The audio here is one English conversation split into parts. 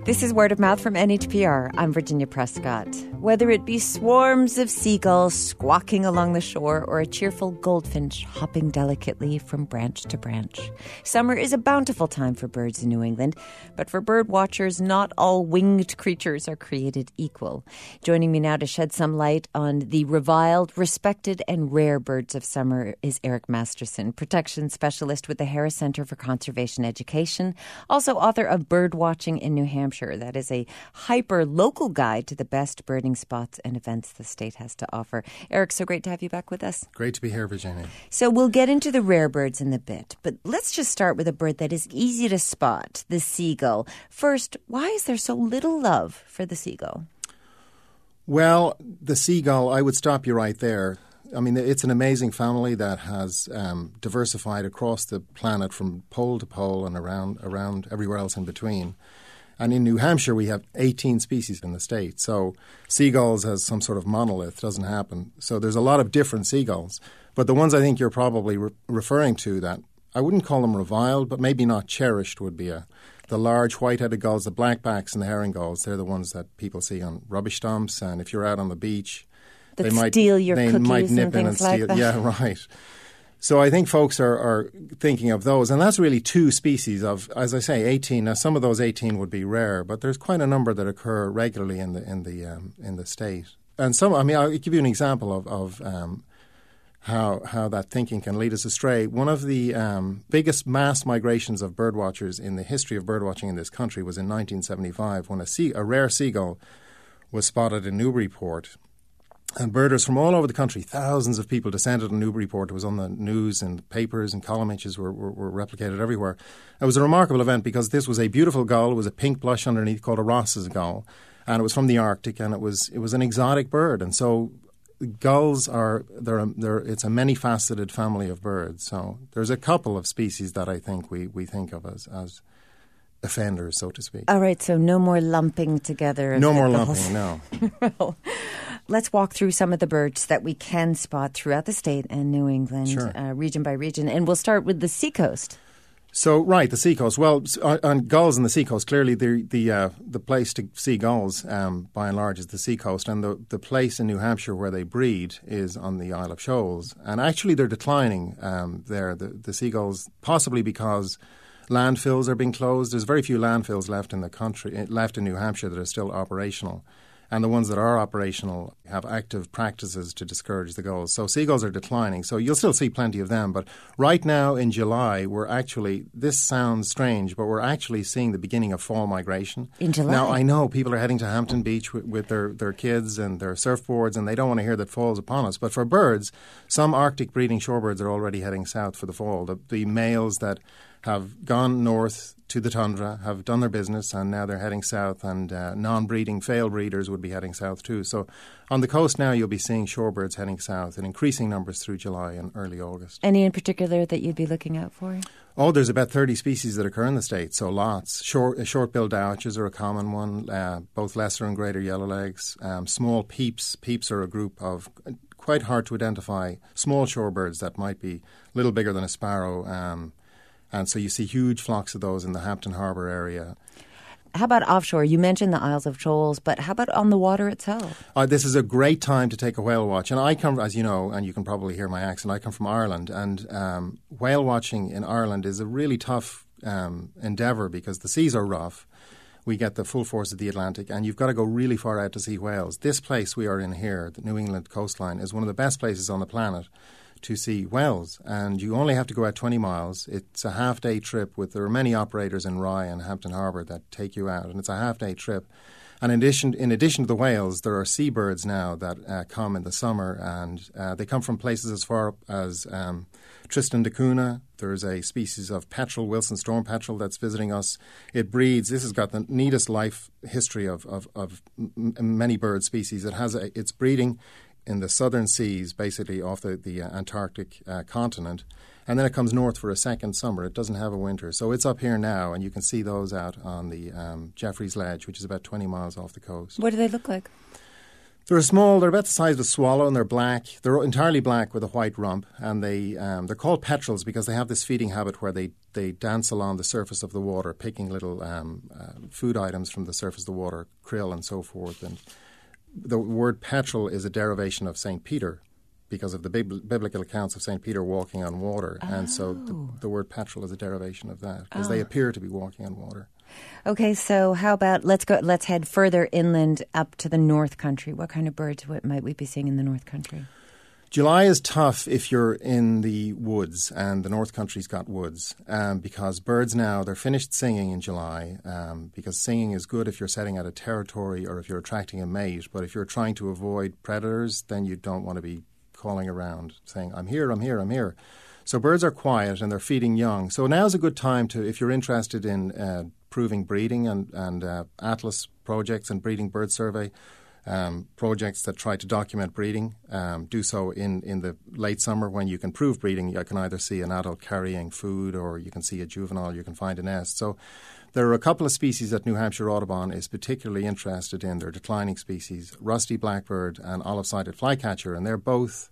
This is Word of Mouth from NHPR. I'm Virginia Prescott. Whether it be swarms of seagulls squawking along the shore or a cheerful goldfinch hopping delicately from branch to branch, summer is a bountiful time for birds in New England. But for bird watchers, not all winged creatures are created equal. Joining me now to shed some light on the reviled, respected, and rare birds of summer is Eric Masterson, protection specialist with the Harris Center for Conservation Education, also author of Bird Watching in New Hampshire. That is a hyper-local guide to the best birding spots and events the state has to offer. Eric, so great to have you back with us. Great to be here, Virginia. So we'll get into the rare birds in a bit, but let's just start with a bird that is easy to spot, the seagull. First, why is there so little love for the seagull? Well, the seagull, I would stop you right there. I mean, it's an amazing family that has diversified across the planet from pole to pole and around everywhere else in between. And in New Hampshire, we have 18 species in the state. So seagulls as some sort of monolith doesn't happen. So there's a lot of different seagulls. But the ones I think you're probably referring to that I wouldn't call them reviled, but maybe not cherished would be the large white-headed gulls, the blackbacks and the herring gulls. They're the ones that people see on rubbish dumps. And if you're out on the beach, they might steal your cookies and things like that. Yeah, right. So I think folks are thinking of those, and that's really two species of, as I say, 18. Now, some of those 18 would be rare, but there's quite a number that occur regularly in the state. And some, I mean, I'll give you an example of how that thinking can lead us astray. One of the biggest mass migrations of birdwatchers in the history of birdwatching in this country was in 1975 when a rare seagull was spotted in Newburyport. And birders from all over the country, thousands of people descended on Newburyport. It was on the news and the papers and column inches were replicated everywhere. It was a remarkable event because this was a beautiful gull. It was a pink blush underneath called a Ross's gull. And it was from the Arctic and it was an exotic bird. And so gulls it's a many-faceted family of birds. So there's a couple of species that I think we think of as offenders, so to speak. All right, so no more lumping together. No more lumping, no. Well, let's walk through some of the birds that we can spot throughout the state and New England, sure. Region by region. And we'll start with the seacoast. So, right, the seacoast. Well, on gulls in the seacoast, clearly the place to see gulls, by and large, is the seacoast. And the place in New Hampshire where they breed is on the Isle of Shoals. And actually they're declining there, the seagulls, possibly because landfills are being closed. There's very few landfills left in the country, left in New Hampshire that are still operational. And the ones that are operational have active practices to discourage the gulls. So seagulls are declining. So you'll still see plenty of them. But right now in July, this sounds strange, but we're actually seeing the beginning of fall migration. In July? Now, I know people are heading to Hampton Beach with their kids and their surfboards, and they don't want to hear that fall's upon us. But for birds, some Arctic breeding shorebirds are already heading south for the fall. The males that have gone north to the tundra, have done their business, and now they're heading south, and non-breeding failed breeders would be heading south too. So on the coast now you'll be seeing shorebirds heading south in increasing numbers through July and early August. Any in particular that you'd be looking out for? Oh, there's about 30 species that occur in the state, so lots. Short-billed dowitches are a common one, both lesser and greater yellowlegs. Small peeps. Peeps are a group of quite hard to identify small shorebirds that might be a little bigger than a sparrow. And so you see huge flocks of those in the Hampton Harbour area. How about offshore? You mentioned the Isles of Shoals, but how about on the water itself? This is a great time to take a whale watch. And I come, as you know, and you can probably hear my accent, I come from Ireland. And whale watching in Ireland is a really tough endeavour because the seas are rough. We get the full force of the Atlantic, and you've got to go really far out to see whales. This place we are in here, the New England coastline, is one of the best places on the planet to see whales, and you only have to go out 20 miles. It's a half-day trip. There are many operators in Rye and Hampton Harbour that take you out, and it's a half-day trip. And in addition to the whales, there are seabirds now that come in the summer, and they come from places as far up as Tristan da Cunha. There's a species of petrel, Wilson storm petrel, that's visiting us. It breeds. This has got the neatest life history of many bird species. It's breeding in the southern seas, basically off the Antarctic continent. And then it comes north for a second summer. It doesn't have a winter. So it's up here now, and you can see those out on the Jeffreys Ledge, which is about 20 miles off the coast. What do they look like? They're small. They're about the size of a swallow, and they're black. They're entirely black with a white rump, and they're called petrels because they have this feeding habit where they dance along the surface of the water, picking little food items from the surface of the water, krill and so forth. And the word petrel is a derivation of St. Peter because of the biblical accounts of St. Peter walking on water. Oh. And so the word petrel is a derivation of that because they appear to be walking on water. Okay, so how about let's head further inland up to the North Country. What kind of birds might we be seeing in the North Country? July is tough if you're in the woods, and the North Country's got woods, because birds now, they're finished singing in July, because singing is good if you're setting out a territory or if you're attracting a mate, but if you're trying to avoid predators, then you don't want to be calling around saying, I'm here, I'm here, I'm here. So birds are quiet and they're feeding young. So now's a good time to, if you're interested in proving breeding and atlas projects and breeding bird survey projects that try to document breeding, do so in the late summer when you can prove breeding. You can either see an adult carrying food or you can see a juvenile, you can find a nest. So there are a couple of species that New Hampshire Audubon is particularly interested in. They're declining species, rusty blackbird and olive-sided flycatcher, and they're both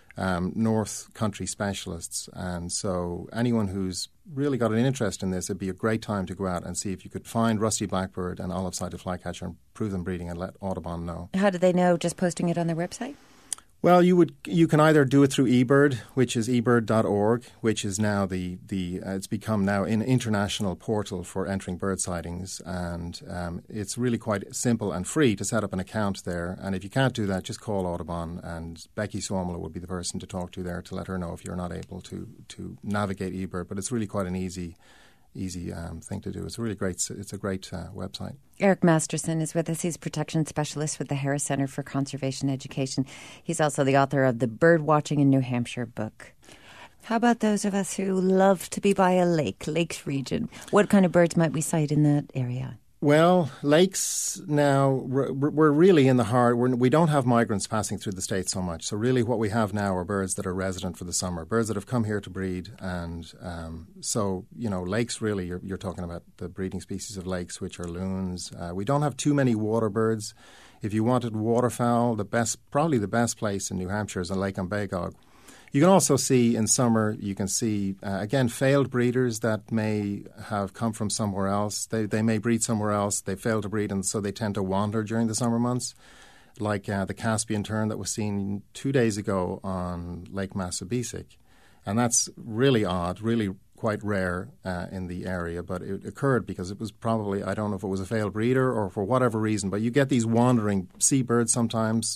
North Country specialists. And so anyone who's really got an interest in this, it'd be a great time to go out and see if you could find rusty blackbird and olive-sided flycatcher and prove them breeding and let Audubon know. How do they know? Just posting it on their website? Well, you can either do it through eBird, which is ebird.org, which is now it's become now an international portal for entering bird sightings, and it's really quite simple and free to set up an account there. And if you can't do that, just call Audubon, and Becky Swamla would be the person to talk to there to let her know if you're not able to navigate eBird. But it's really quite an easy thing to do. It's a great website. Eric Masterson is with us. He's protection specialist with the Harris Center for Conservation Education. He's also the author of the Bird Watching in New Hampshire book. How about those of us who love to be by a lakes region? What kind of birds might we sight in that area? Well, lakes now, we're really in the heart. We don't have migrants passing through the state so much. So really what we have now are birds that are resident for the summer, birds that have come here to breed. And so, lakes really, you're talking about the breeding species of lakes, which are loons. We don't have too many water birds. If you wanted waterfowl, probably the best place in New Hampshire is a lake on Bagog. You can also see in summer, again, failed breeders that may have come from somewhere else. They may breed somewhere else. They fail to breed, and so they tend to wander during the summer months, like the Caspian tern that was seen 2 days ago on Lake Massabesic. And that's really odd, really quite rare in the area, but it occurred because it was probably, I don't know if it was a failed breeder or for whatever reason, but you get these wandering seabirds sometimes,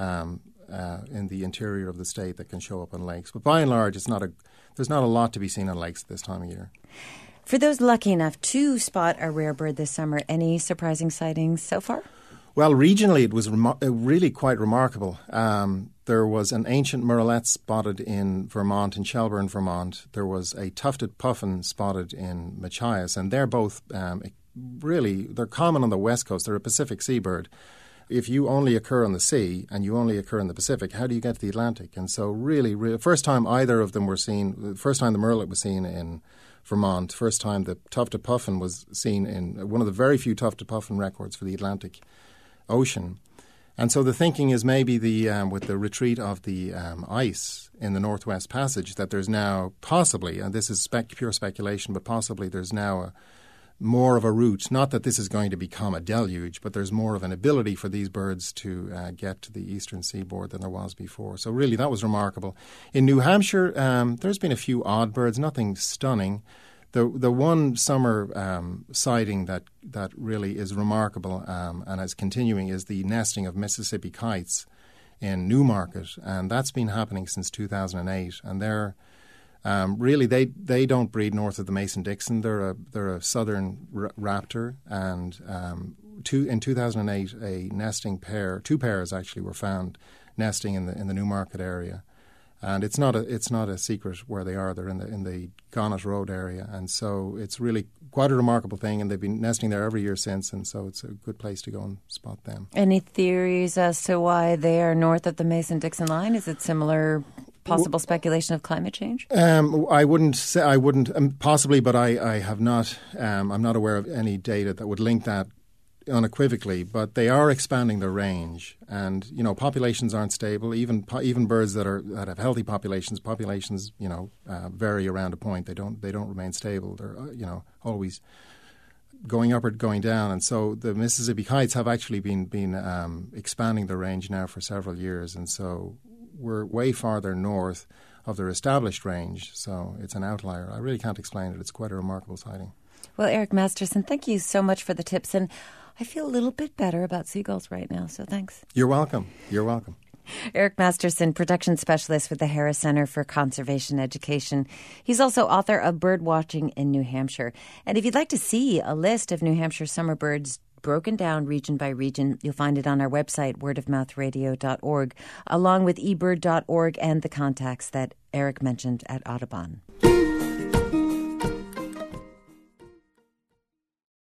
in the interior of the state that can show up on lakes. But by and large, there's not a lot to be seen on lakes at this time of year. For those lucky enough to spot a rare bird this summer, any surprising sightings so far? Well, regionally, it was really quite remarkable. There was an ancient murrelet spotted in Vermont, in Shelburne, Vermont. There was a tufted puffin spotted in Machias, and they're both they're common on the west coast. They're a Pacific seabird. If you only occur on the sea and you only occur in the Pacific, how do you get to the Atlantic? And so really, first time either of them were seen, first time the murrelet was seen in Vermont, first time the tufted puffin was seen in one of the very few tufted puffin records for the Atlantic Ocean. And so the thinking is maybe with the retreat of the ice in the Northwest Passage that there's now possibly, and this is pure speculation, but possibly there's now more of a route, not that this is going to become a deluge, but there's more of an ability for these birds to get to the eastern seaboard than there was before. So really, that was remarkable. In New Hampshire, there's been a few odd birds, nothing stunning. The one summer sighting that really is remarkable and is continuing is the nesting of Mississippi kites in Newmarket, and that's been happening since 2008, and they're really, they don't breed north of the Mason-Dixon. They're a southern raptor, and in 2008, a nesting pair, two pairs actually, were found nesting in the Newmarket area, and it's not a secret where they are. They're in the Gonnet Road area, and so it's really quite a remarkable thing. And they've been nesting there every year since, and so it's a good place to go and spot them. Any theories as to why they are north of the Mason-Dixon line? Is it similar? Possible speculation of climate change? I wouldn't possibly, but I have not. I'm not aware of any data that would link that unequivocally, but they are expanding their range, and populations aren't stable. Even birds that have healthy populations, vary around a point. They don't remain stable. They're always going up or going down, and so the Mississippi kites have actually been expanding their range now for several years, and so we're way farther north of their established range. So it's an outlier. I really can't explain it. It's quite a remarkable sighting. Well, Eric Masterson, thank you so much for the tips, and I feel a little bit better about seagulls right now, so thanks. You're welcome. You're welcome. Eric Masterson, production specialist with the Harris Center for Conservation Education. He's also author of Bird Watching in New Hampshire. And if you'd like to see a list of New Hampshire summer birds broken down region by region, you'll find it on our website, wordofmouthradio.org, along with ebird.org and the contacts that Eric mentioned at Audubon.